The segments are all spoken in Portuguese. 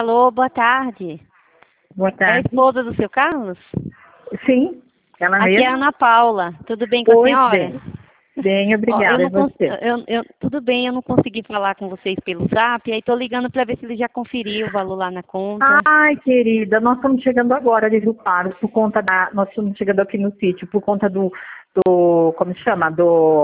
Alô, boa tarde. Boa É a tarde. esposa do seu Carlos? Sim, ela Aqui mesma. é a Ana Paula. Tudo bem com a Pois senhora? bem. Bem, Ó, obrigada. E você? tudo bem, eu não consegui falar com vocês pelo Zap, aí tô ligando para ver se ele já conferiu o valor lá na conta. Ai, querida, nós estamos chegando agora de Rio Claro, por conta da. Nós estamos chegando aqui no sítio, por conta como se chama?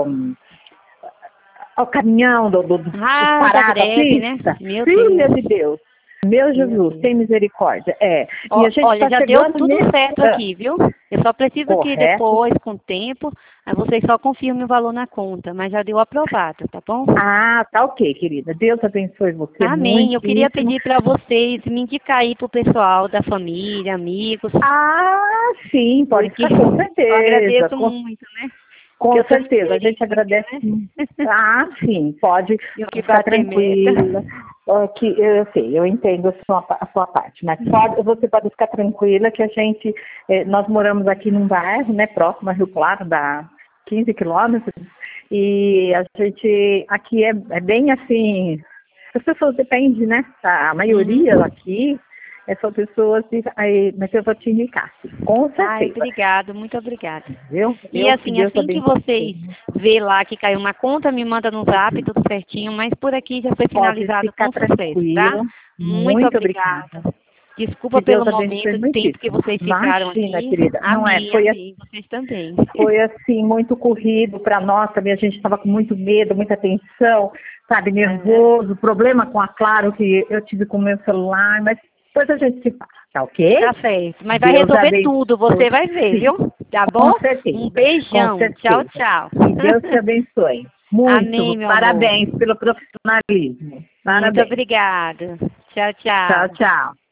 O caminhão, do Da parar da greve, né? pista. Meu Filha de Deus. Deus. Meu Meu Jesus, Deus. tem misericórdia. É. E Ó, a gente olha, está já deu chegando tudo nesse. certo aqui, viu? Eu só preciso que Correto. depois, com o tempo, aí vocês só confirmem o valor na conta, mas já deu aprovado, tá bom? Ah, tá ok, querida. Deus abençoe você Amém. Eu queria muitíssimo. pedir para vocês me indicar aí pro pessoal da família, amigos, Ah, sim, pode porque ficar com eu certeza. agradeço muito, né? Porque Com eu tô certeza, a gente inteirinha aqui, agradece. né? Ah, sim, Eu que pode ficar bater meta. tranquila. Que eu sei, eu entendo a sua parte, mas você pode ficar tranquila que a gente, nós moramos aqui num bairro, né, próximo a Rio Claro, dá 15 quilômetros, e a gente aqui é bem assim, as pessoas dependem, né? A maioria Uhum. aqui são pessoas, mas eu vou te indicar, sim, com Ai, certeza, obrigado, muito obrigada. viu? E Que assim, Deus assim que abençoe. vocês vê lá que caiu uma conta, me manda no Zap, tudo certinho, mas por aqui já foi Pode finalizado ficar com sucesso, tá? tranquila. Muito Muito obrigada. obrigada. Desculpa Que pelo Deus abençoe momento de tempo que muitíssimo. vocês ficaram Imagina, aqui. querida. Não é? Amém, amém. Vocês também. Foi assim, muito corrido para nós também. A gente estava com muito medo, muita tensão, sabe, É, nervoso. Problema com a Claro que eu tive com o meu celular, mas depois a gente se fala, tá ok? tá certo. Mas vai Deus resolver tudo, você abençoe. vai ver, Sim, viu? Tá com bom? Um certeza, com beijão. Tchau, certeza. tchau. Que Deus te abençoe. Amém, Muito. meu amor. Parabéns pelo profissionalismo. Muito Parabéns. obrigada. Tchau, Tchau, tchau. tchau.